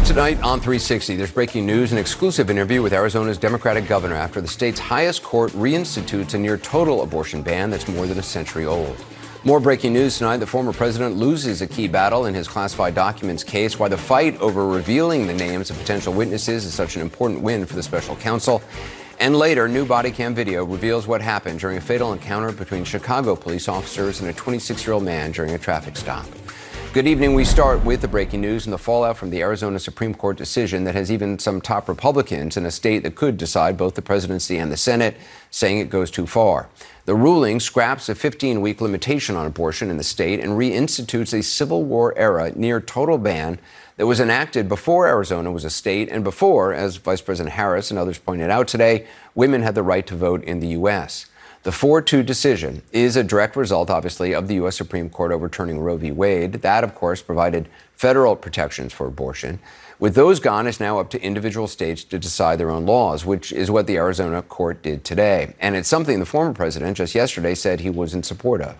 Tonight on 360, there's breaking news, an exclusive interview with Arizona's Democratic governor after the state's highest court reinstitutes a near-total abortion ban that's more than a century old. More breaking news tonight. The former president loses a key battle in his classified documents case. Why the fight over revealing the names of potential witnesses is such an important win for the special counsel. And later, new body cam video reveals what happened during a fatal encounter between Chicago police officers and a 26-year-old man during a traffic stop. Good evening. We start with the breaking news and the fallout from the Arizona Supreme Court decision that has even some top Republicans in a state that could decide both the presidency and the Senate saying it goes too far. The ruling scraps a 15-week limitation on abortion in the state and reinstitutes a Civil War-era near-total ban that was enacted before Arizona was a state and before, as Vice President Harris and others pointed out today, women had the right to vote in the U.S. The 4-2 decision is a direct result, obviously, of the U.S. Supreme Court overturning Roe v. Wade. That, of course, provided federal protections for abortion. With those gone, it's now up to individual states to decide their own laws, which is what the Arizona court did today. And it's something the former president just yesterday said he was in support of.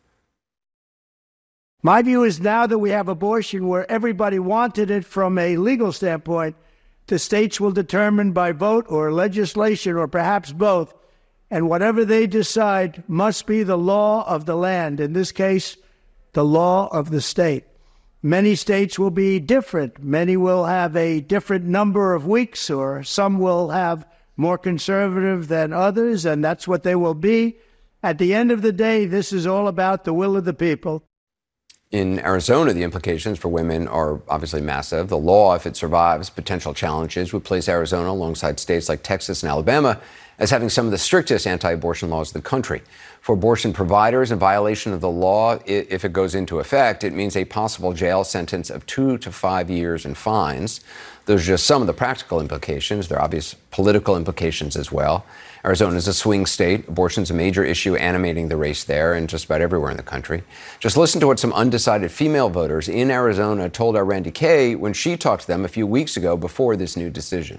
My view is now that we have abortion where everybody wanted it from a legal standpoint, the states will determine by vote or legislation or perhaps both. And whatever they decide must be the law of the land. In this case, the law of the state. Many states will be different. Many will have a different number of weeks, or some will have more conservative than others, and that's what they will be. At the end of the day, this is all about the will of the people. In Arizona, the implications for women are obviously massive. The law, if it survives potential challenges, would place Arizona alongside states like Texas and Alabama as having some of the strictest anti-abortion laws in the country. For abortion providers, in violation of the law, if it goes into effect, it means a possible jail sentence of 2 to 5 years and fines. Those are just some of the practical implications. There are obvious political implications as well. Arizona is a swing state. Abortion is a major issue animating the race there and just about everywhere in the country. Just listen to what some undecided female voters in Arizona told our Randy Kay when she talked to them a few weeks ago before this new decision.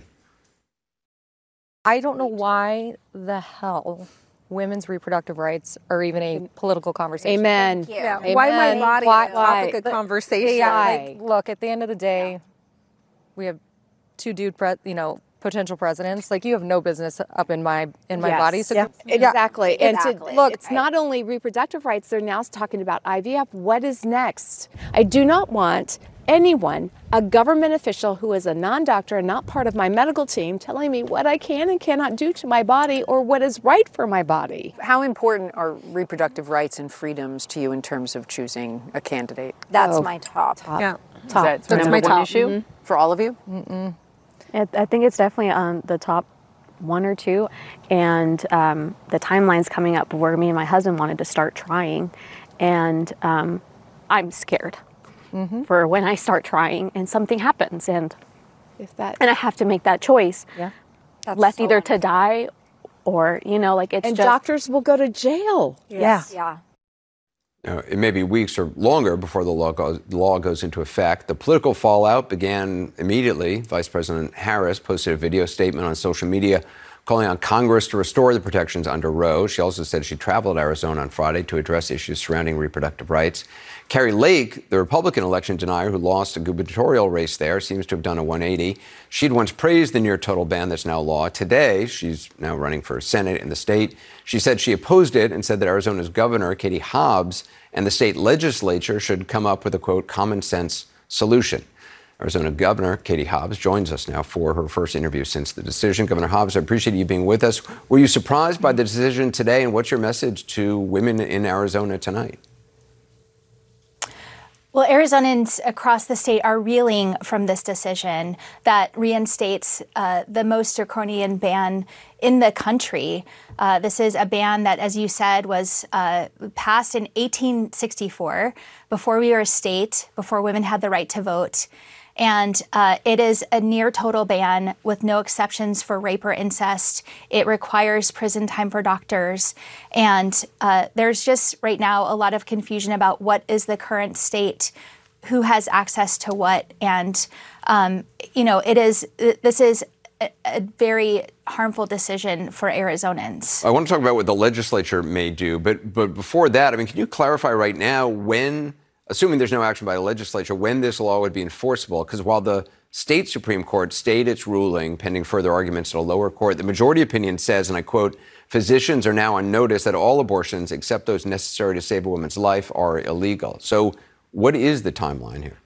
I don't know why the hell women's reproductive rights are even a political conversation. Amen. Yeah. Amen. Why my body why? a topic of conversation? Like, look, at the end of the day, we have two potential presidents. Like, you have no business up in my body. So yeah. Exactly. And look, it's not only reproductive rights, they're now talking about IVF. What is next? I do not want anyone, a government official who is a non-doctor and not part of my medical team, telling me what I can and cannot do to my body or what is right for my body. How important are reproductive rights and freedoms to you in terms of choosing a candidate? That's my top. Yeah. Top. That's my top issue for all of you? Mm-mm. I think it's definitely on the top 1 or 2. And the timeline's coming up where me and my husband wanted to start trying. And I'm scared. For when I start trying and something happens and I have to make that choice. Yeah. Left either to die or, it's and just. doctors will go to jail. Yes. Yeah. Now, it may be weeks or longer before the law goes into effect. The political fallout began immediately. Vice President Harris posted a video statement on social media calling on Congress to restore the protections under Roe. She also said she traveled to Arizona on Friday to address issues surrounding reproductive rights. Carrie Lake, the Republican election denier who lost a gubernatorial race there, seems to have done a 180. She'd once praised the near-total ban that's now law. Today, she's now running for Senate in the state. She said she opposed it and said that Arizona's governor, Katie Hobbs, and the state legislature should come up with a, quote, common-sense solution. Arizona Governor Katie Hobbs joins us now for her first interview since the decision. Governor Hobbs, I appreciate you being with us. Were you surprised by the decision today, and what's your message to women in Arizona tonight? Well, Arizonans across the state are reeling from this decision that reinstates the most draconian ban in the country. This is a ban that, as you said, was passed in 1864, before we were a state, before women had the right to vote. And it is a near total ban with no exceptions for rape or incest. It requires prison time for doctors. And there's just right now a lot of confusion about what is the current state, who has access to what. And, this is a very harmful decision for Arizonans. I want to talk about what the legislature may do. But before that, can you clarify right now when assuming there's no action by the legislature, when this law would be enforceable. Because while the state Supreme Court stayed its ruling pending further arguments at a lower court, the majority opinion says, and I quote, physicians are now on notice that all abortions, except those necessary to save a woman's life, are illegal. So what is the timeline here?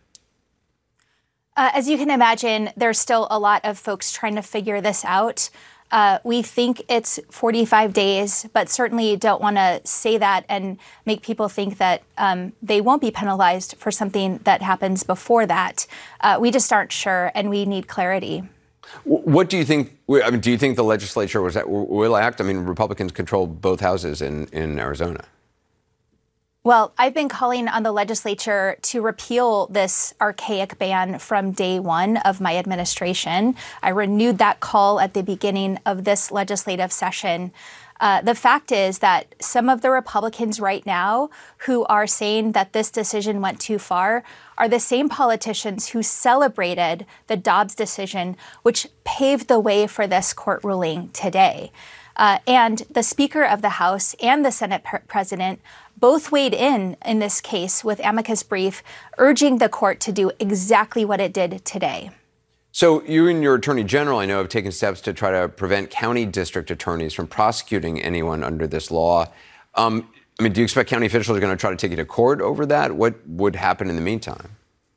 As you can imagine, there's still a lot of folks trying to figure this out. We think it's 45 days, but certainly don't want to say that and make people think that they won't be penalized for something that happens before that. We just aren't sure, and we need clarity. What do you think? I mean, do you think the legislature will act? I mean, Republicans control both houses in Arizona. Well, I've been calling on the legislature to repeal this archaic ban from day one of my administration. I renewed that call at the beginning of this legislative session. The fact is that some of the Republicans right now who are saying that this decision went too far are the same politicians who celebrated the Dobbs decision, which paved the way for this court ruling today. And the Speaker of the House and the Senate President both weighed in this case with amicus brief, urging the court to do exactly what it did today. So you and your attorney general, I know, have taken steps to try to prevent county district attorneys from prosecuting anyone under this law. I mean, do you expect county officials are going to try to take you to court over that? What would happen in the meantime?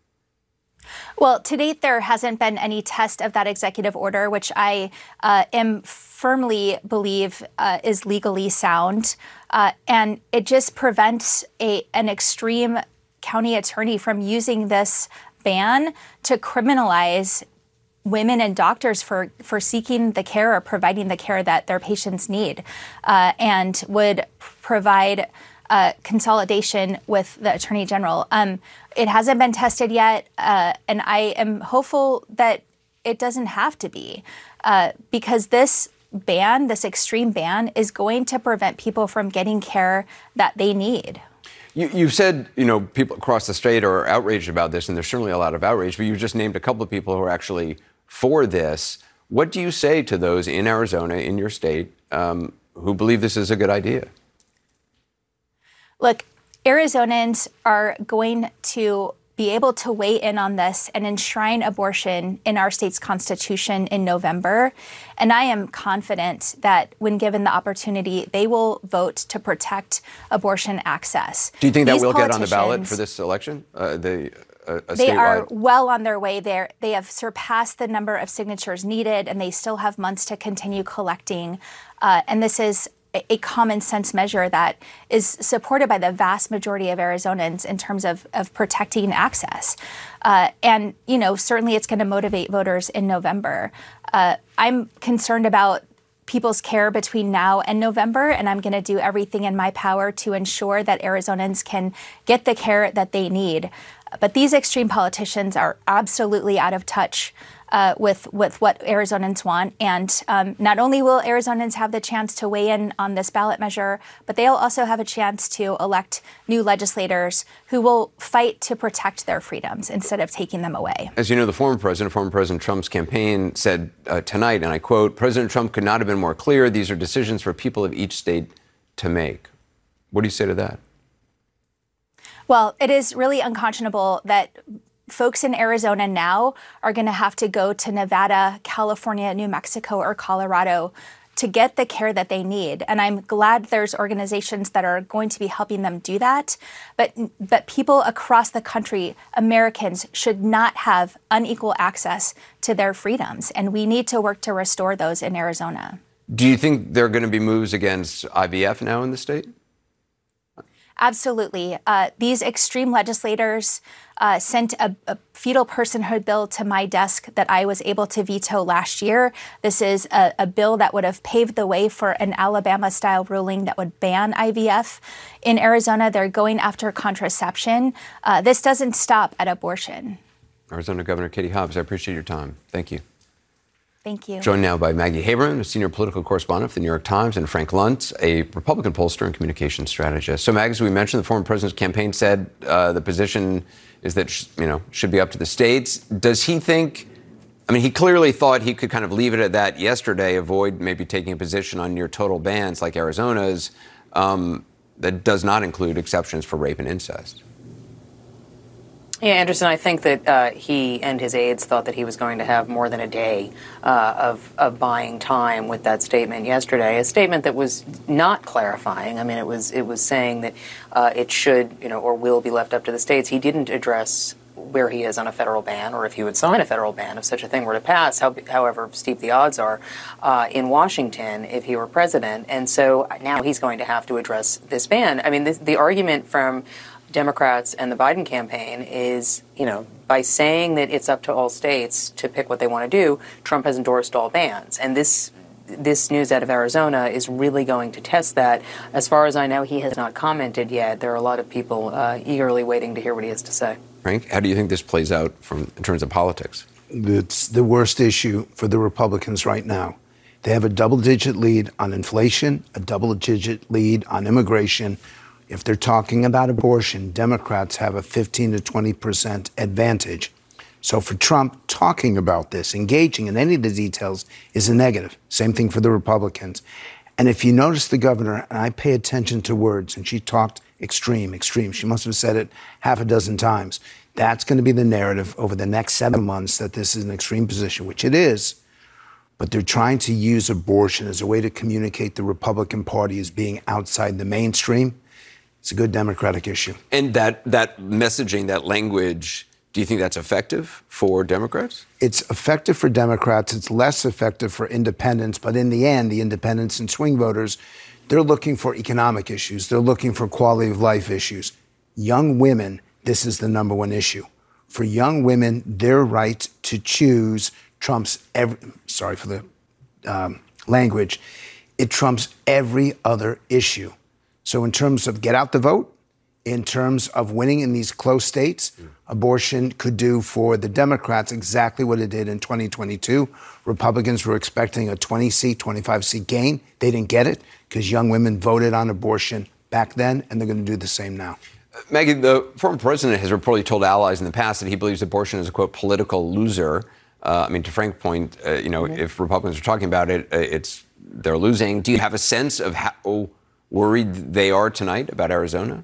Well, to date, there hasn't been any test of that executive order, which I am firmly believe is legally sound. And it just prevents an extreme county attorney from using this ban to criminalize women and doctors for seeking the care or providing the care that their patients need, and would provide consolidation with the Attorney General. It hasn't been tested yet, and I am hopeful that it doesn't have to be, because this ban, this extreme ban, is going to prevent people from getting care that they need. You've said, people across the state are outraged about this, and there's certainly a lot of outrage, but you just named a couple of people who are actually for this. What do you say to those in Arizona, in your state, who believe this is a good idea? Look, Arizonans are going to be able to weigh in on this and enshrine abortion in our state's constitution in November. And I am confident that when given the opportunity, they will vote to protect abortion access. Do you think that will get on the ballot for this election? They are well on their way there. They have surpassed the number of signatures needed, and they still have months to continue collecting. And this is a common sense measure that is supported by the vast majority of Arizonans in terms of protecting access. And, certainly it's going to motivate voters in November. I'm concerned about people's care between now and November, and I'm going to do everything in my power to ensure that Arizonans can get the care that they need. But these extreme politicians are absolutely out of touch with what Arizonans want. And not only will Arizonans have the chance to weigh in on this ballot measure, but they'll also have a chance to elect new legislators who will fight to protect their freedoms instead of taking them away. As you know, the former President Trump's campaign said tonight, and I quote, "President Trump could not have been more clear. These are decisions for people of each state to make." What do you say to that? Well, it is really unconscionable that folks in Arizona now are going to have to go to Nevada, California, New Mexico, or Colorado to get the care that they need. And I'm glad there's organizations that are going to be helping them do that. But people across the country, Americans, should not have unequal access to their freedoms. And we need to work to restore those in Arizona. Do you think there are going to be moves against IVF now in the state? Absolutely. These extreme legislators sent a fetal personhood bill to my desk that I was able to veto last year. This is a bill that would have paved the way for an Alabama-style ruling that would ban IVF. In Arizona, they're going after contraception. This doesn't stop at abortion. Arizona Governor Katie Hobbs, I appreciate your time. Thank you. Thank you. Joined now by Maggie Haberman, a senior political correspondent for the New York Times, and Frank Luntz, a Republican pollster and communications strategist. So, Mag, as we mentioned, the former president's campaign said the position is that, should be up to the states. Does he think, he clearly thought he could kind of leave it at that yesterday, avoid maybe taking a position on near total bans like Arizona's that does not include exceptions for rape and incest. Yeah, Anderson, I think that he and his aides thought that he was going to have more than a day of buying time with that statement yesterday, a statement that was not clarifying. I mean, it was saying that it should, or will be left up to the states. He didn't address where he is on a federal ban or if he would sign a federal ban if such a thing were to pass, however steep the odds are in Washington if he were president. And so now he's going to have to address this ban. I mean, the argument from Democrats and the Biden campaign is, by saying that it's up to all states to pick what they want to do, Trump has endorsed all bans. And this news out of Arizona is really going to test that. As far as I know, he has not commented yet. There are a lot of people eagerly waiting to hear what he has to say. Frank, how do you think this plays out in terms of politics? It's the worst issue for the Republicans right now. They have a double-digit lead on inflation, a double-digit lead on immigration. If they're talking about abortion, Democrats have a 15 to 20% advantage. So for Trump, talking about this, engaging in any of the details is a negative. Same thing for the Republicans. And if you notice the governor, and I pay attention to words, and she talked extreme. She must have said it half a dozen times. That's going to be the narrative over the next 7 months, that this is an extreme position, which it is. But they're trying to use abortion as a way to communicate the Republican Party as being outside the mainstream. It's a good Democratic issue. And that messaging, that language, do you think that's effective for Democrats? It's effective for Democrats. It's less effective for independents. But in the end, the independents and swing voters, they're looking for economic issues. They're looking for quality of life issues. Young women, this is the number one issue. For young women, their right to choose trumps sorry for the language. It trumps every other issue. So in terms of get out the vote, in terms of winning in these close states, abortion could do for the Democrats exactly what it did in 2022. Republicans were expecting a 20-seat, 25-seat gain. They didn't get it because young women voted on abortion back then, and they're going to do the same now. Maggie, the former president has reportedly told allies in the past that he believes abortion is a, quote, political loser. To Frank's point, if Republicans are talking about it, they're losing. Do you have a sense of how worried they are tonight about Arizona?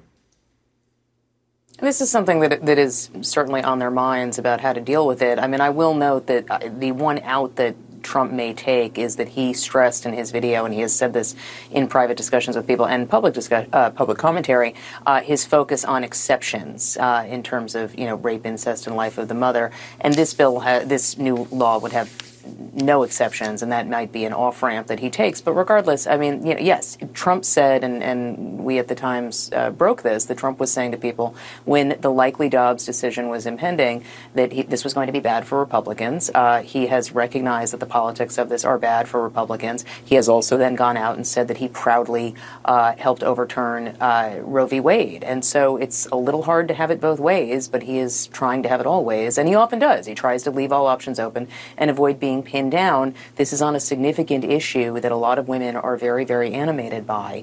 This is something that is certainly on their minds about how to deal with it. I mean, I will note that the one out that Trump may take is that he stressed in his video, and he has said this in private discussions with people and public commentary, his focus on exceptions in terms of, rape, incest, and life of the mother. And this bill, this new law would have no exceptions, and that might be an off-ramp that he takes. But regardless, I mean, yes, Trump said, and we at the Times broke this, that Trump was saying to people when the likely Dobbs decision was impending that this was going to be bad for Republicans. He has recognized that the politics of this are bad for Republicans. He has also then gone out and said that he proudly helped overturn Roe v. Wade. And so it's a little hard to have it both ways, but he is trying to have it all ways, and he often does. He tries to leave all options open and avoid being pinned down. This is on a significant issue that a lot of women are very, very animated by,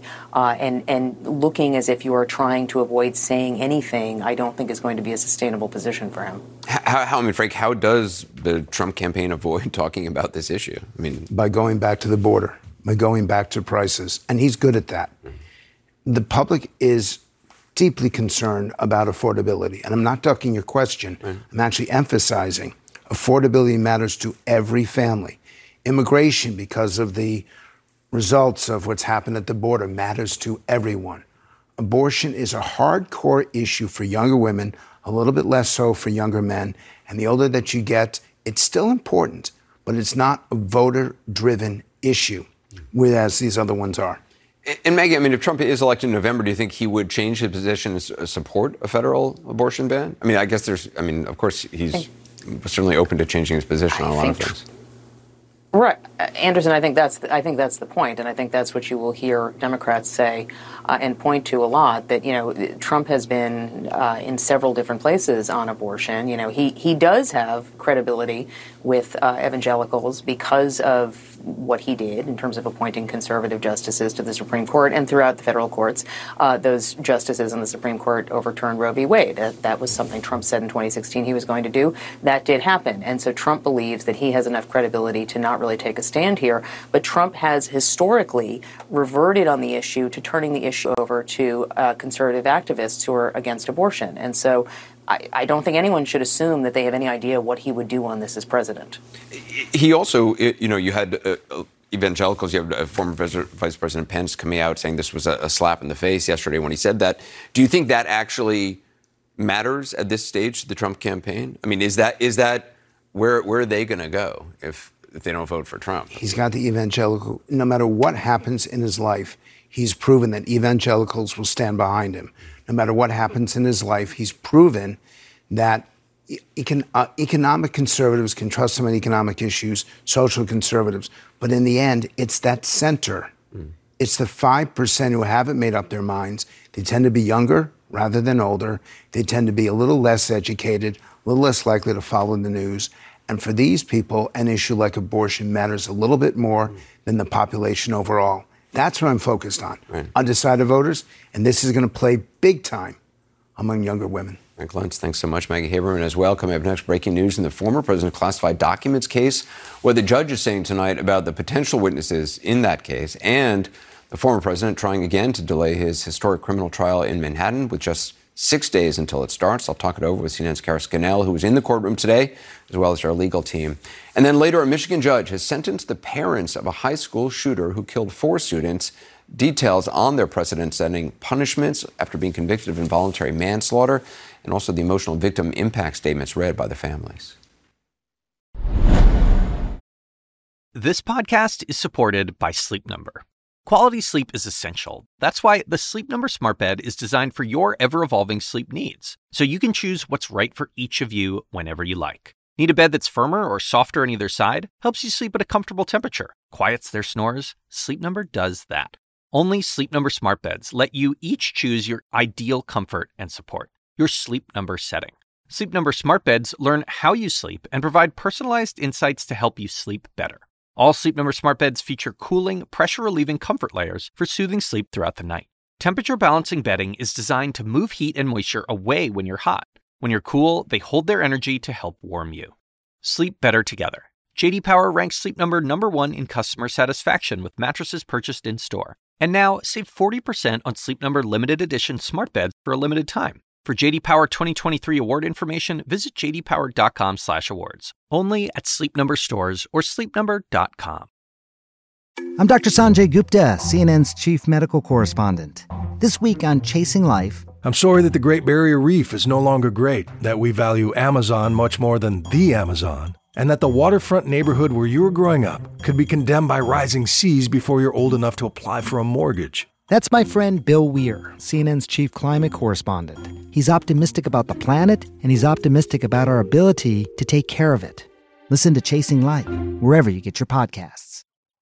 and looking as if you are trying to avoid saying anything, I don't think is going to be a sustainable position for him. Frank, how does the Trump campaign avoid talking about this issue? By going back to the border, by going back to prices, and he's good at that. The public is deeply concerned about affordability, and I'm not ducking your question. I'm actually emphasizing affordability matters to every family. Immigration, because of the results of what's happened at the border, matters to everyone. Abortion is a hardcore issue for younger women, a little bit less so for younger men. And the older that you get, it's still important, but it's not a voter-driven issue, whereas these other ones are. And Maggie, if Trump is elected in November, do you think he would change his position and support a federal abortion ban? I guess of course, he's certainly open to changing his position on a lot of things. Right, Anderson. I think that's the point, and I think that's what you will hear Democrats say and point to a lot. That Trump has been in several different places on abortion. He does have credibility with evangelicals because of what he did in terms of appointing conservative justices to the Supreme Court and throughout the federal courts. Those justices in the Supreme Court overturned Roe v. Wade. That was something Trump said in 2016 he was going to do. That did happen, and so Trump believes that he has enough credibility to not really take a stand here. But Trump has historically reverted on the issue to turning the issue over to conservative activists who are against abortion. And so I don't think anyone should assume that they have any idea what he would do on this as president. He also, you had evangelicals, you have former Vice President Pence coming out saying this was a slap in the face yesterday when he said that. Do you think that actually matters at this stage, the Trump campaign? I mean, is that where are they going to go if they don't vote for Trump? He's got the evangelical, no matter what happens in his life, he's proven that evangelicals will stand behind him. No matter what happens in his life, he's proven that economic conservatives can trust him on economic issues, social conservatives. But in the end, it's that center. It's the 5% who haven't made up their minds. They tend to be younger rather than older. They tend to be a little less educated, a little less likely to follow the news. And for these people, an issue like abortion matters a little bit more than the population overall. That's what I'm focused on. Right. Undecided voters, and this is going to play big time among younger women. Frank Luntz, thanks so much. Maggie Haberman as well. Coming up next, breaking news in the former president's classified documents case, what the judge is saying tonight about the potential witnesses in that case, and the former president trying again to delay his historic criminal trial in Manhattan with just 6 days until it starts. I'll talk it over with CNN's Kara Scannell, who was in the courtroom today, as well as our legal team. And then later, a Michigan judge has sentenced the parents of a high school shooter who killed 4 students. Details on their precedent-setting punishments after being convicted of involuntary manslaughter, and also the emotional victim impact statements read by the families. This podcast is supported by Sleep Number. Quality sleep is essential. That's why the Sleep Number Smart Bed is designed for your ever-evolving sleep needs, so you can choose what's right for each of you whenever you like. Need a bed that's firmer or softer on either side? Helps you sleep at a comfortable temperature. Quiets their snores? Sleep Number does that. Only Sleep Number Smart Beds let you each choose your ideal comfort and support, your Sleep Number setting. Sleep Number Smart Beds learn how you sleep and provide personalized insights to help you sleep better. All Sleep Number Smart Beds feature cooling, pressure-relieving comfort layers for soothing sleep throughout the night. Temperature-balancing bedding is designed to move heat and moisture away when you're hot. When you're cool, they hold their energy to help warm you. Sleep better together. J.D. Power ranks Sleep Number #1 in customer satisfaction with mattresses purchased in-store. And now, save 40% on Sleep Number limited edition smart beds for a limited time. For J.D. Power 2023 award information, visit jdpower.com/awards. Only at Sleep Number stores or sleepnumber.com. I'm Dr. Sanjay Gupta, CNN's chief medical correspondent. This week on Chasing Life, I'm sorry that the Great Barrier Reef is no longer great, that we value Amazon much more than the Amazon, and that the waterfront neighborhood where you were growing up could be condemned by rising seas before you're old enough to apply for a mortgage. That's my friend Bill Weir, CNN's chief climate correspondent. He's optimistic about the planet, and he's optimistic about our ability to take care of it. Listen to Chasing Life, wherever you get your podcasts.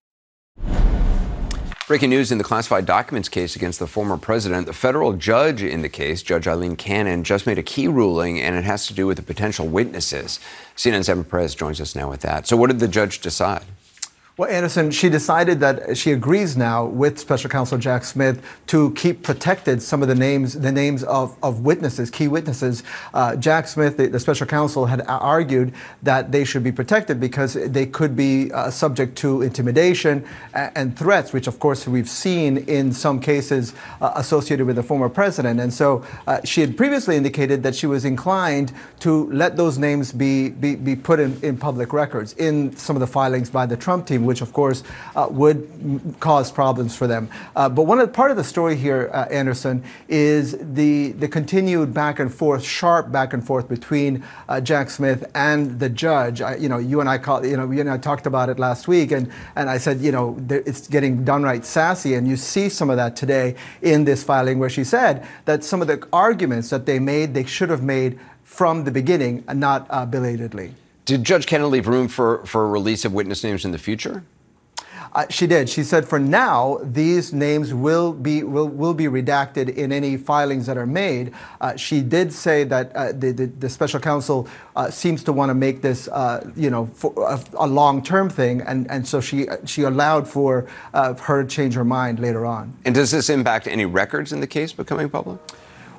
Breaking news in the classified documents case against the former president. The federal judge in the case, Judge Eileen Cannon, just made a key ruling, and it has to do with the potential witnesses. CNN's Evan Perez joins us now with that. So what did the judge decide? Well, Anderson, she decided that she agrees now with Special Counsel Jack Smith to keep protected some of the names of witnesses, key witnesses. Jack Smith, the Special Counsel, had argued that they should be protected because they could be subject to intimidation and threats, which, of course, we've seen in some cases associated with the former president. And so she had previously indicated that she was inclined to let those names be put in public records in some of the filings by the Trump team, which of course would cause problems for them. But part of the story here, Anderson, is the continued sharp back and forth between Jack Smith and the judge. You and I talked about it last week, and I said, it's getting downright sassy, and you see some of that today in this filing where she said that some of the arguments that they should have made from the beginning and not belatedly. Did Judge Cannon leave room for a release of witness names in the future? She did. She said for now, these names will be redacted in any filings that are made. She did say that the special counsel seems to want to make this, for a long-term thing, and so she allowed for her to change her mind later on. And does this impact any records in the case becoming public?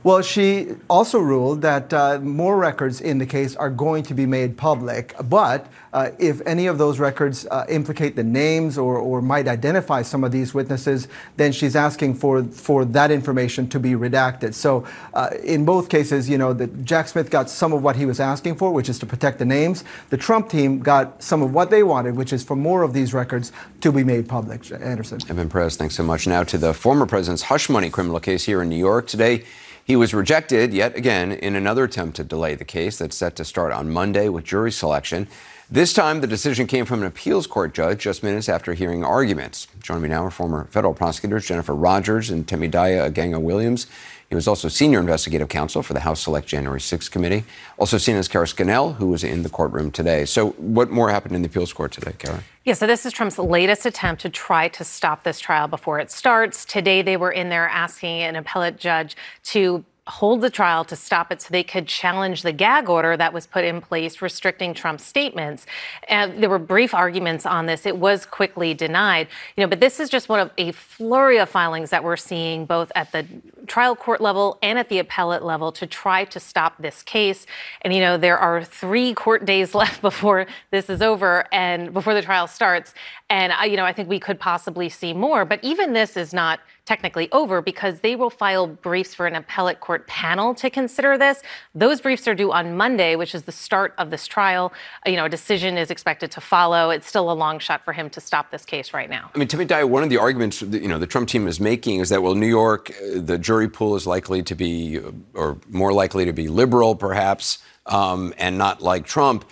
Well, she also ruled that more records in the case are going to be made public, but if any of those records implicate the names or might identify some of these witnesses, then she's asking for that information to be redacted. So in both cases, Jack Smith got some of what he was asking for, which is to protect the names. The Trump team got some of what they wanted, which is for more of these records to be made public. Anderson. Evan Perez, thanks so much. Now to the former president's hush money criminal case here in New York. Today, he was rejected yet again in another attempt to delay the case that's set to start on Monday with jury selection. This time, the decision came from an appeals court judge just minutes after hearing arguments. Joining me now are former federal prosecutors Jennifer Rogers and Temidaya Aganga-Williams. He was also senior investigative counsel for the House Select January 6th committee. Also seen as Kara Scannell, who was in the courtroom today. So what more happened in the appeals court today, Kara? Yeah, so this is Trump's latest attempt to try to stop this trial before it starts. Today, they were in there asking an appellate judge to hold the trial, to stop it so they could challenge the gag order that was put in place restricting Trump's statements. And there were brief arguments on this. It was quickly denied. But this is just one of a flurry of filings that we're seeing both at the trial court level and at the appellate level to try to stop this case. And, there are 3 court days left before this is over and before the trial starts. And, I think we could possibly see more. But even this is not technically over because they will file briefs for an appellate court panel to consider this. Those briefs are due on Monday, which is the start of this trial. A decision is expected to follow. It's still a long shot for him to stop this case right now. I mean, Temidaya, one of the arguments the Trump team is making is that, well, New York, the jury pool is likely to be, or more likely to be liberal, perhaps, and not like Trump.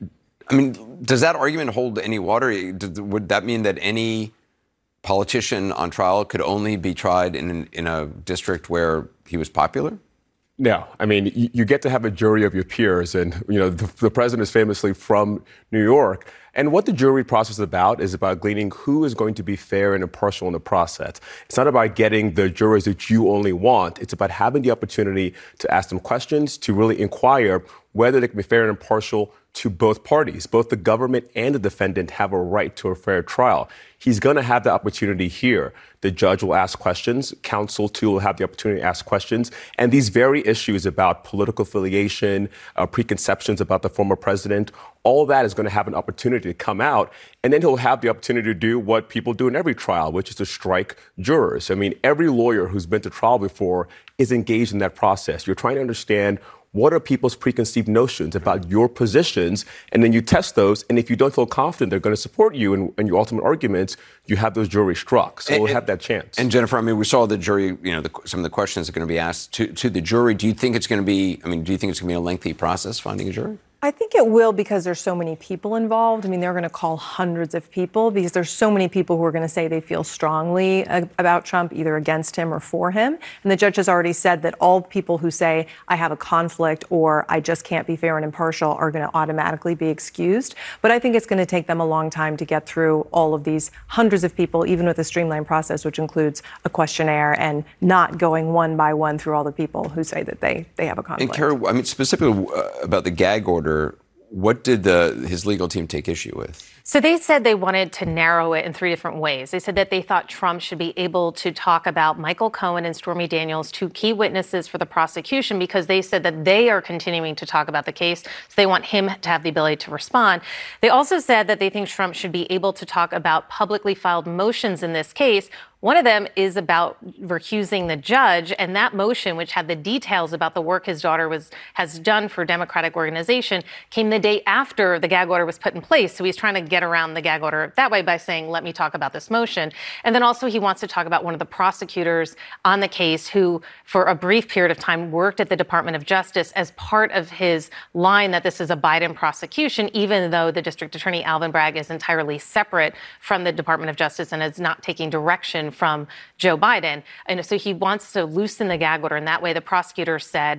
I mean, does that argument hold any water? Would that mean that any politician on trial could only be tried in a district where he was popular? No. I mean, you get to have a jury of your peers. And, the president is famously from New York. And what the jury process is about gleaning who is going to be fair and impartial in the process. It's not about getting the jurors that you only want. It's about having the opportunity to ask them questions, to really inquire whether they can be fair and impartial to both parties. Both the government and the defendant have a right to a fair trial. He's going to have the opportunity here. The judge will ask questions. Counsel, too, will have the opportunity to ask questions. And these very issues about political affiliation, preconceptions about the former president, all that is going to have an opportunity to come out. And then he'll have the opportunity to do what people do in every trial, which is to strike jurors. I mean, every lawyer who's been to trial before is engaged in that process. You're trying to understand what are people's preconceived notions about your positions, and then you test those. And if you don't feel confident they're going to support you in your ultimate arguments, you have those juries struck. So we'll have that chance. And Jennifer, I mean, we saw the jury, some of the questions are going to be asked to the jury. Do you think it's going to be, do you think it's going to be a lengthy process finding a jury? I think it will because there's so many people involved. I mean, they're going to call hundreds of people because there's so many people who are going to say they feel strongly about Trump, either against him or for him. And the judge has already said that all people who say, I have a conflict or I just can't be fair and impartial are going to automatically be excused. But I think it's going to take them a long time to get through all of these hundreds of people, even with a streamlined process, which includes a questionnaire and not going one by one through all the people who say that they have a conflict. And Kara, I mean, specifically about the gag order, what did his legal team take issue with? So they said they wanted to narrow it in 3 different ways. They said that they thought Trump should be able to talk about Michael Cohen and Stormy Daniels, 2 key witnesses for the prosecution, because they said that they are continuing to talk about the case. So they want him to have the ability to respond. They also said that they think Trump should be able to talk about publicly filed motions in this case. One of them is about recusing the judge, and that motion, which had the details about the work his daughter has done for a Democratic organization, came the day after the gag order was put in place. So he's trying to get around the gag order that way by saying, let me talk about this motion. And then also he wants to talk about one of the prosecutors on the case who, for a brief period of time, worked at the Department of Justice as part of his line that this is a Biden prosecution, even though the District Attorney Alvin Bragg is entirely separate from the Department of Justice and is not taking direction from Joe Biden. And so he wants to loosen the gag order. And that way the prosecutor said,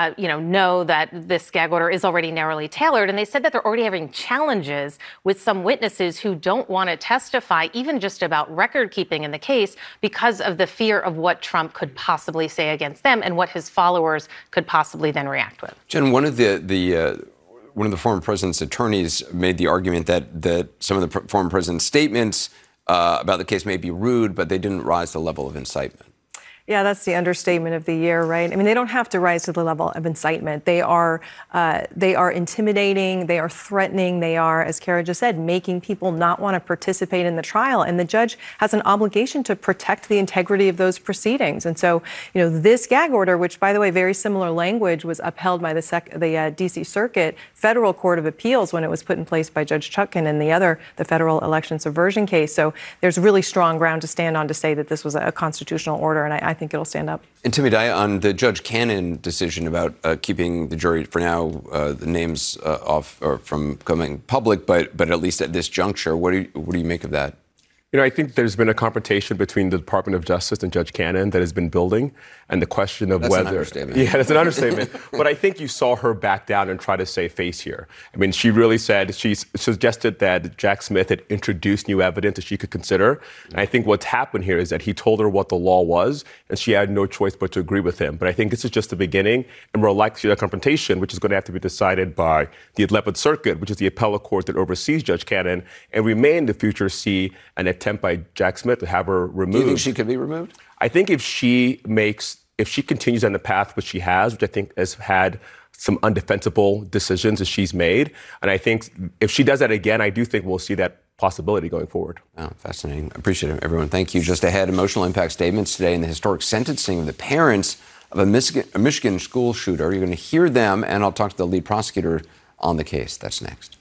know that this gag order is already narrowly tailored. And they said that they're already having challenges with some witnesses who don't want to testify, even just about record keeping in the case, because of the fear of what Trump could possibly say against them and what his followers could possibly then react with. Jen, one of the former president's attorneys made the argument that some of the former president's statements about the case may be rude, but they didn't rise to the level of incitement. Yeah, that's the understatement of the year, right? I mean, they don't have to rise to the level of incitement. They are intimidating. They are threatening. They are, as Kara just said, making people not want to participate in the trial. And the judge has an obligation to protect the integrity of those proceedings. And so, this gag order, which, by the way, very similar language was upheld by the D.C. Circuit Federal Court of Appeals when it was put in place by Judge Chutkan in the federal election subversion case. So there's really strong ground to stand on to say that this was a constitutional order, and I think it'll stand up. And Timmy Dye, on the Judge Cannon decision about keeping the jury for now, the names off or from coming public, but at least at this juncture, what do you make of that? I think there's been a confrontation between the Department of Justice and Judge Cannon that has been building, and the question of that's whether... That's an understatement. Yeah, that's an understatement. But I think you saw her back down and try to save face here. I mean, she really said, she suggested that Jack Smith had introduced new evidence that she could consider. And I think what's happened here is that he told her what the law was, and she had no choice but to agree with him. But I think this is just the beginning, and we're likely to see a confrontation, which is going to have to be decided by the 11th Circuit, which is the appellate court that oversees Judge Cannon, and we may in the future see an attempt by Jack Smith to have her removed. Do you think she could be removed? I think if she continues on the path which she has, which I think has had some undefensible decisions that she's made, and I think if she does that again, I do think we'll see that possibility going forward. Oh, fascinating. Appreciate it, everyone. Thank you. Just ahead, emotional impact statements today in the historic sentencing of the parents of a Michigan school shooter. You're going to hear them, and I'll talk to the lead prosecutor on the case. That's next.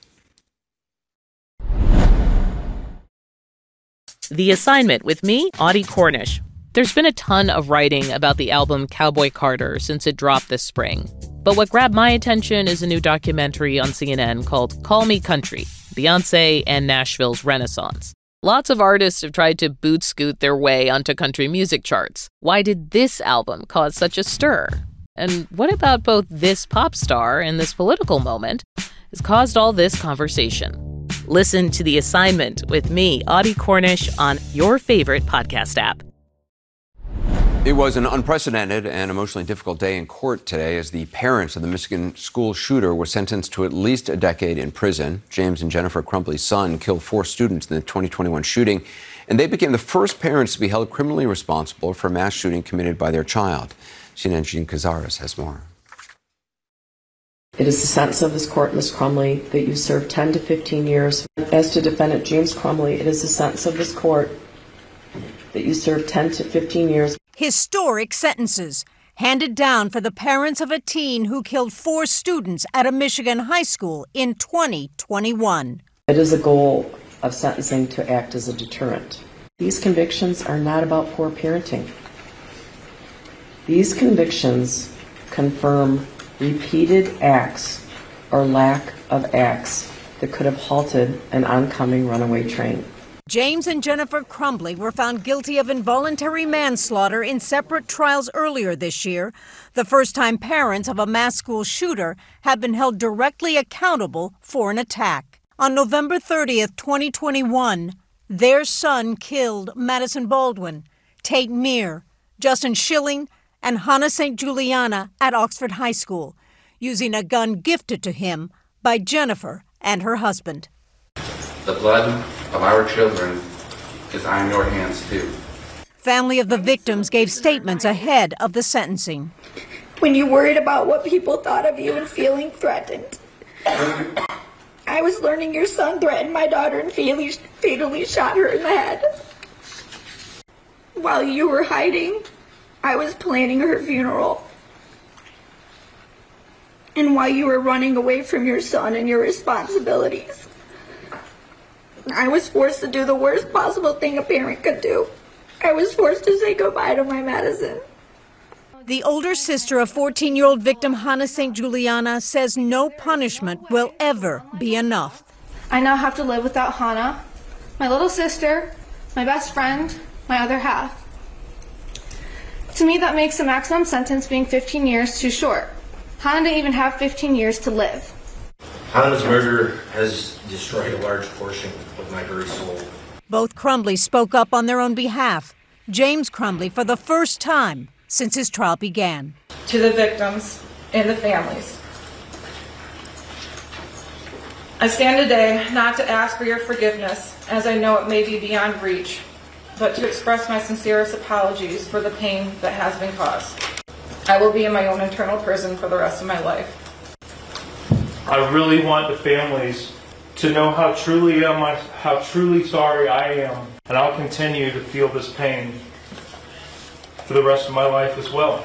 The Assignment with me, Audie Cornish. There's been a ton of writing about the album Cowboy Carter since it dropped this spring. But what grabbed my attention is a new documentary on CNN called Call Me Country, Beyoncé and Nashville's Renaissance. Lots of artists have tried to boot-scoot their way onto country music charts. Why did this album cause such a stir? And what about both this pop star and this political moment has caused all this conversation? Listen to The Assignment with me, Audie Cornish, on your favorite podcast app. It was an unprecedented and emotionally difficult day in court today as the parents of the Michigan school shooter were sentenced to at least a decade in prison. James and Jennifer Crumbley's son killed 4 students in the 2021 shooting, and they became the first parents to be held criminally responsible for a mass shooting committed by their child. CNN's Jean Cazares has more. It is the sentence of this court, Ms. Crumbley, that you serve 10 to 15 years. As to defendant James Crumbley, it is the sentence of this court that you serve 10 to 15 years. Historic sentences handed down for the parents of a teen who killed 4 students at a Michigan high school in 2021. It is a goal of sentencing to act as a deterrent. These convictions are not about poor parenting. These convictions confirm repeated acts or lack of acts that could have halted an oncoming runaway train. James and Jennifer Crumbley were found guilty of involuntary manslaughter in separate trials earlier this year. The first-time parents of a mass school shooter have been held directly accountable for an attack. On November 30th, 2021, their son killed Madison Baldwin, Tate Meir, Justin Schilling, and Hannah St. Juliana at Oxford High School, using a gun gifted to him by Jennifer and her husband. The blood of our children is on your hands, too. Family of the victims gave statements ahead of the sentencing. When you worried about what people thought of you and feeling threatened, I was learning your son threatened my daughter and fatally shot her in the head. While you were hiding, I was planning her funeral. And while you were running away from your son and your responsibilities, I was forced to do the worst possible thing a parent could do. I was forced to say goodbye to my Madison. The older sister of 14-year-old victim Hannah St. Juliana says no punishment will ever be enough. I now have to live without Hannah, my little sister, my best friend, my other half. To me, that makes the maximum sentence being 15 years too short. Hannah didn't even have 15 years to live. Hannah's murder has destroyed a large portion of my very soul. Both Crumbley spoke up on their own behalf. James Crumbley for the first time since his trial began. To the victims and the families, I stand today not to ask for your forgiveness, as I know it may be beyond reach, but to express my sincerest apologies for the pain that has been caused. I will be in my own internal prison for the rest of my life. I really want the families to know how truly sorry I am, and I'll continue to feel this pain for the rest of my life as well.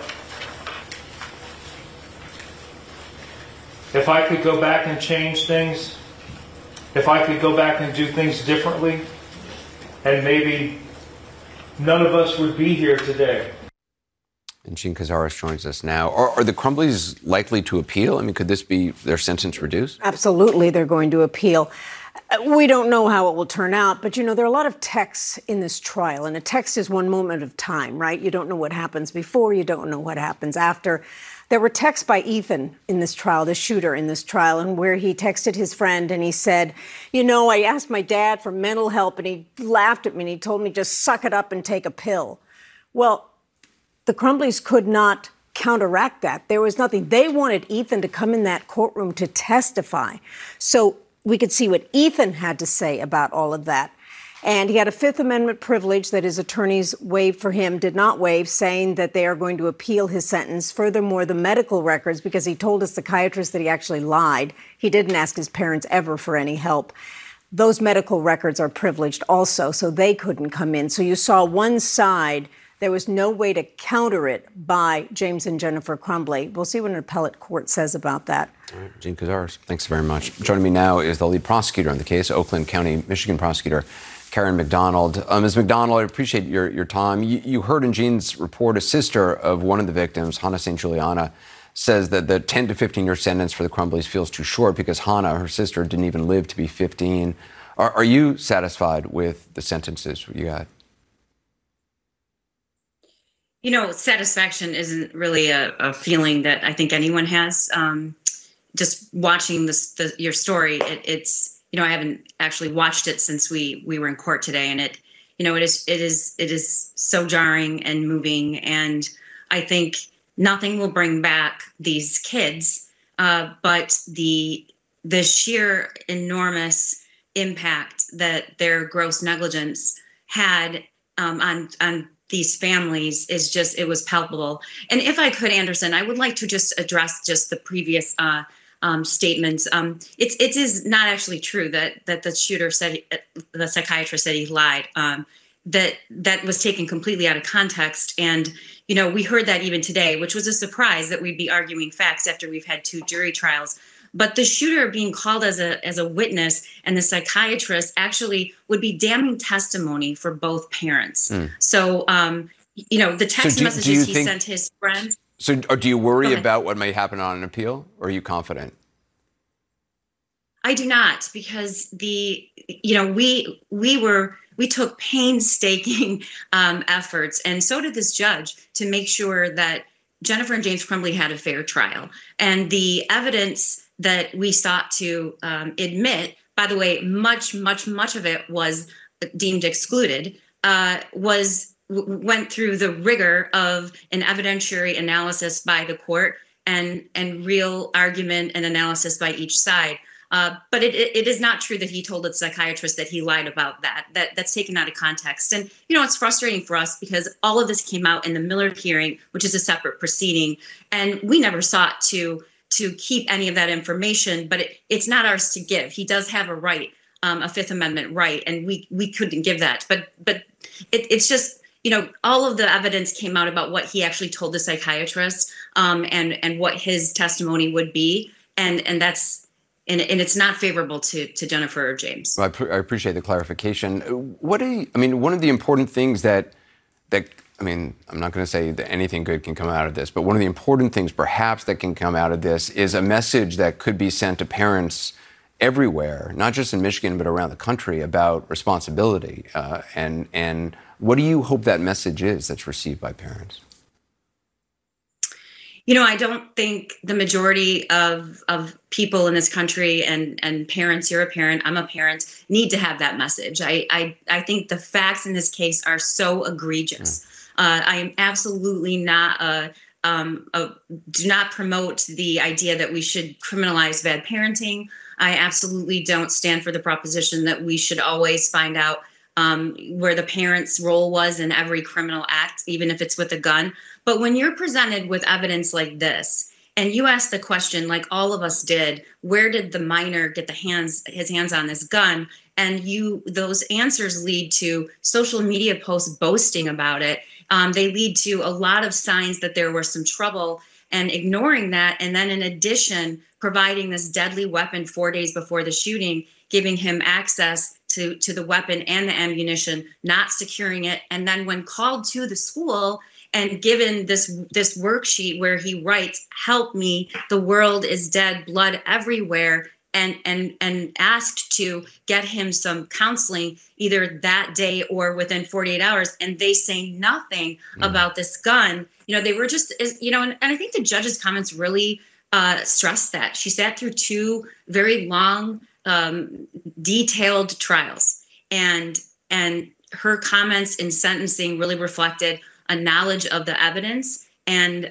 If I could go back and change things, if I could go back and do things differently, and maybe none of us would be here today. And Jean Cazares joins us now. Are the Crumbleys likely to appeal? I mean, could this be their sentence reduced? Absolutely, they're going to appeal. We don't know how it will turn out, but, there are a lot of texts in this trial, and a text is one moment of time, right? You don't know what happens before, you don't know what happens after. There were texts by Ethan in this trial, the shooter in this trial, and where he texted his friend and he said, I asked my dad for mental help and he laughed at me and he told me just suck it up and take a pill. Well, the Crumbleys could not counteract that. There was nothing. They wanted Ethan to come in that courtroom to testify. So we could see what Ethan had to say about all of that. And he had a Fifth Amendment privilege that his attorneys waived for him, did not waive, saying that they are going to appeal his sentence. Furthermore, the medical records, because he told a psychiatrist that he actually lied. He didn't ask his parents ever for any help. Those medical records are privileged also, so they couldn't come in. So you saw one side. There was no way to counter it by James and Jennifer Crumbley. We'll see what an appellate court says about that. All right, Jean Cazares, thanks very much. Joining me now is the lead prosecutor on the case, Oakland County, Michigan prosecutor Karen McDonald. Ms. McDonald, I appreciate your time. You heard in Jean's report, a sister of one of the victims, Hannah St. Juliana, says that the 10 to 15-year sentence for the Crumbleys feels too short because Hannah, her sister, didn't even live to be 15. Are you satisfied with the sentences you got? Satisfaction isn't really a feeling that I think anyone has. Just watching your story, it's I haven't actually watched it since we were in court today, and it is so jarring and moving, and I think nothing will bring back these kids, but the sheer enormous impact that their gross negligence had on these families it was palpable. And if I could, Anderson, I would like to just address just the previous statements. It is not actually true that the shooter said, the psychiatrist said he lied. That was taken completely out of context. And, we heard that even today, which was a surprise that we'd be arguing facts after we've had 2 jury trials. But the shooter being called as a witness and the psychiatrist actually would be damning testimony for both parents. So, the text messages he sent his friends. So do you worry about what may happen on an appeal, or are you confident? I do not, because we took painstaking efforts, and so did this judge, to make sure that Jennifer and James Crumbley had a fair trial. And the evidence that we sought to admit, by the way, much of it was deemed excluded, went through the rigor of an evidentiary analysis by the court and real argument and analysis by each side. But it is not true that he told the psychiatrist that he lied about that. That's taken out of context. And, it's frustrating for us because all of this came out in the Miller hearing, which is a separate proceeding. And we never sought to keep any of that information, but it's not ours to give. He does have a right, a Fifth Amendment right, and we couldn't give that. But it's just, all of the evidence came out about what he actually told the psychiatrist, and what his testimony would be, and it's not favorable to Jennifer or James. Well, I appreciate the clarification. One of the important things that I'm not going to say that anything good can come out of this, but one of the important things perhaps that can come out of this is a message that could be sent to parents everywhere, not just in Michigan, but around the country, about responsibility. And what do you hope that message is that's received by parents? I don't think the majority of people in this country and parents, you're a parent, I'm a parent, need to have that message. I think the facts in this case are so egregious. I am absolutely not do not promote the idea that we should criminalize bad parenting. I absolutely don't stand for the proposition that we should always find out where the parent's role was in every criminal act, even if it's with a gun. But when you're presented with evidence like this, and you ask the question, like all of us did, where did the minor get his hands on this gun? And those answers lead to social media posts boasting about it. They lead to a lot of signs that there was some trouble, and ignoring that. And then in addition, providing this deadly weapon 4 days before the shooting, giving him access to the weapon and the ammunition, not securing it. And then when called to the school and given this worksheet where he writes, "Help me, the world is dead, blood everywhere," and asked to get him some counseling either that day or within 48 hours, and they say nothing about this gun. They were just, and I think the judge's comments really stressed that. She sat through 2 very long, detailed trials, and her comments in sentencing really reflected a knowledge of the evidence. And,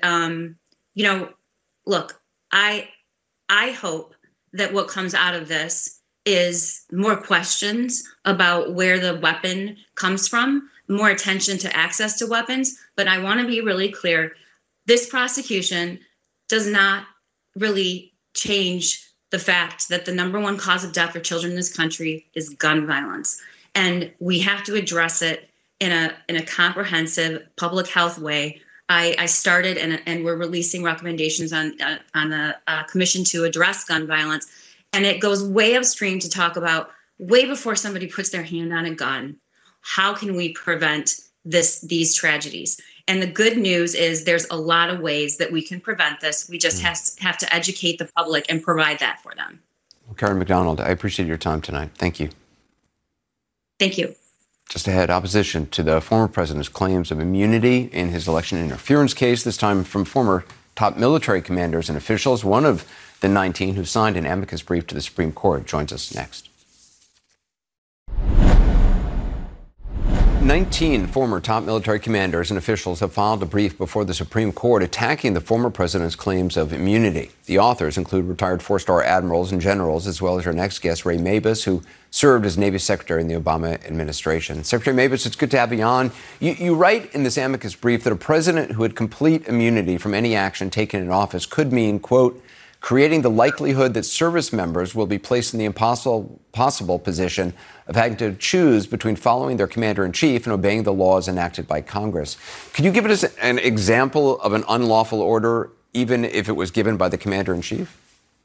look, I hope that what comes out of this is more questions about where the weapon comes from, more attention to access to weapons. But I want to be really clear. This prosecution does not really change the fact that the #1 cause of death for children in this country is gun violence. And we have to address it in a comprehensive public health way. I started and we're releasing recommendations on the commission to address gun violence. And it goes way upstream to talk about way before somebody puts their hand on a gun, how can we prevent these tragedies? And the good news is there's a lot of ways that we can prevent this. We just have to educate the public and provide that for them. Well, Karen McDonald, I appreciate your time tonight. Thank you. Thank you. Just ahead, opposition to the former president's claims of immunity in his election interference case, this time from former top military commanders and officials. One of the 19 who signed an amicus brief to the Supreme Court joins us next. 19 former top military commanders and officials have filed a brief before the Supreme Court attacking the former president's claims of immunity. The authors include retired 4-star admirals and generals, as well as our next guest, Ray Mabus, who served as Navy Secretary in the Obama administration. Secretary Mabus, it's good to have you on. You write in this amicus brief that a president who had complete immunity from any action taken in office could mean, quote, creating the likelihood that service members will be placed in the impossible position of having to choose between following their commander-in-chief and obeying the laws enacted by Congress. Could you give us an example of an unlawful order, even if it was given by the commander-in-chief?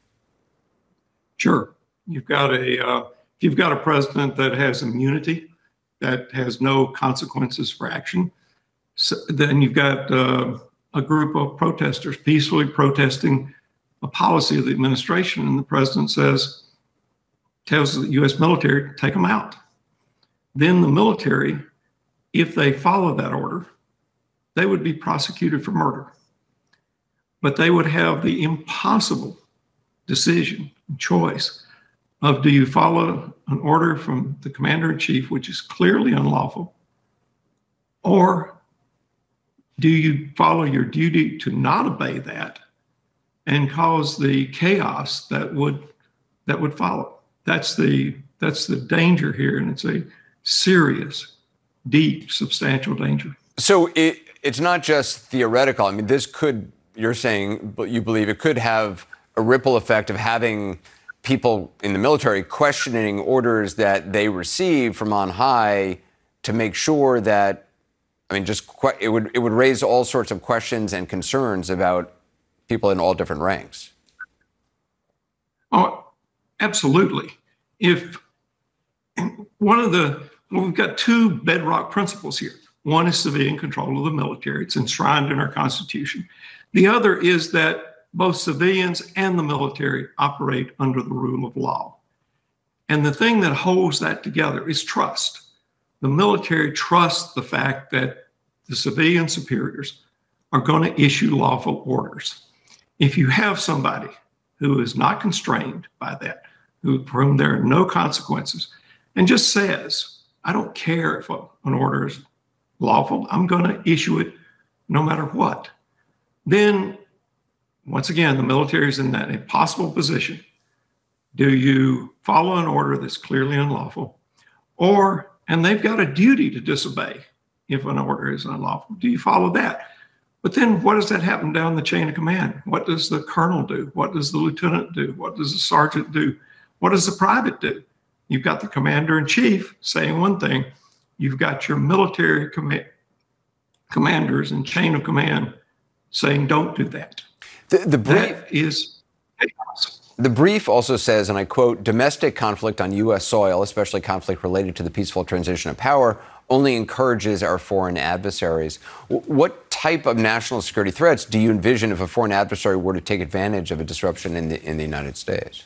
Sure. You've got a president that has immunity, that has no consequences for action. So then you've got a group of protesters peacefully protesting a policy of the administration, and the president tells the U.S. military, take them out. Then the military, if they follow that order, they would be prosecuted for murder. But they would have the impossible decision and choice of, do you follow an order from the commander-in-chief, which is clearly unlawful, or do you follow your duty to not obey that and cause the chaos that would follow? That's the danger here, and it's a serious, deep, substantial danger. So it's not just theoretical. I mean, this could, you're saying, but you believe it could have a ripple effect of having people in the military questioning orders that they receive from on high to make sure that, I mean, it would raise all sorts of questions and concerns about people in all different ranks. Oh, absolutely. We've got 2 bedrock principles here. One is civilian control of the military. It's enshrined in our Constitution. The other is that both civilians and the military operate under the rule of law. And the thing that holds that together is trust. The military trusts the fact that the civilian superiors are going to issue lawful orders. If you have somebody who is not constrained by that, for whom there are no consequences, and just says, I don't care if an order is lawful, I'm going to issue it no matter what, then once again, the military is in that impossible position. Do you follow an order that's clearly unlawful? Or, and they've got a duty to disobey if an order is unlawful. Do you follow that? But then what does that happen down the chain of command? What does the colonel do? What does the lieutenant do? What does the sergeant do? What does the private do? You've got the commander in chief saying one thing. You've got your military commanders and chain of command saying, don't do that. The brief that is chaos. The brief also says, and I quote, domestic conflict on U.S. soil, especially conflict related to the peaceful transition of power, only encourages our foreign adversaries. What type of national security threats do you envision if a foreign adversary were to take advantage of a disruption in the United States?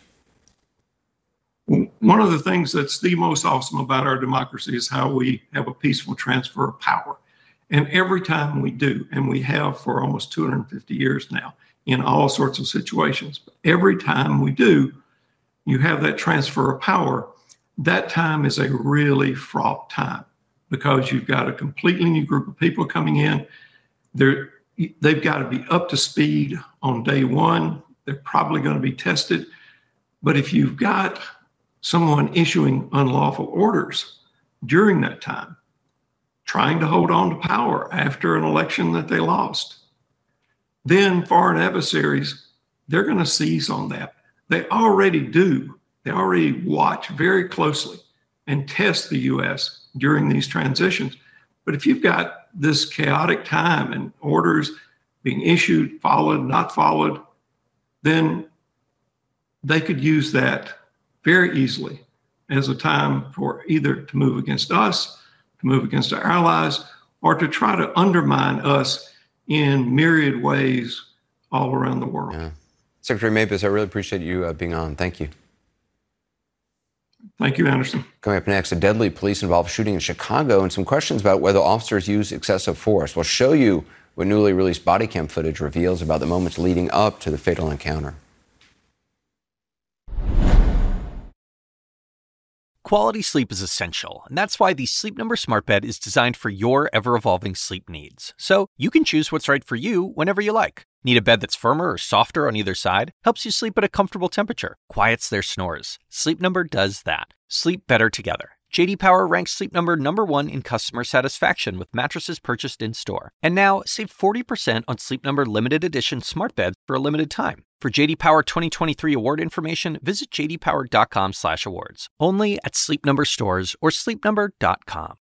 One of the things that's the most awesome about our democracy is how we have a peaceful transfer of power. And every time we do, and we have for almost 250 years now, in all sorts of situations, but every time we do, you have that transfer of power. That time is a really fraught time because you've got a completely new group of people coming in. They've got to be up to speed on day one. They're probably going to be tested. But if you've got someone issuing unlawful orders during that time, trying to hold on to power after an election that they lost, then foreign adversaries, they're going to seize on that. They already do. They already watch very closely and test the U.S. during these transitions. But if you've got this chaotic time and orders being issued, followed, not followed, then they could use that very easily as a time for either to move against us, to move against our allies, or to try to undermine us in myriad ways all around the world. Yeah. Secretary Mapes, I really appreciate you being on. Thank you. Thank you, Anderson. Coming up next, a deadly police-involved shooting in Chicago and some questions about whether officers use excessive force. We'll show you what newly released body cam footage reveals about the moments leading up to the fatal encounter. Quality sleep is essential, and that's why the Sleep Number Smart Bed is designed for your ever-evolving sleep needs. So you can choose what's right for you whenever you like. Need a bed that's firmer or softer on either side? Helps you sleep at a comfortable temperature. Quiets their snores. Sleep Number does that. Sleep better together. J.D. Power ranks Sleep Number #1 in customer satisfaction with mattresses purchased in-store. And now, save 40% on Sleep Number limited edition smart beds for a limited time. For J.D. Power 2023 award information, visit jdpower.com/awards. Only at Sleep Number stores or sleepnumber.com.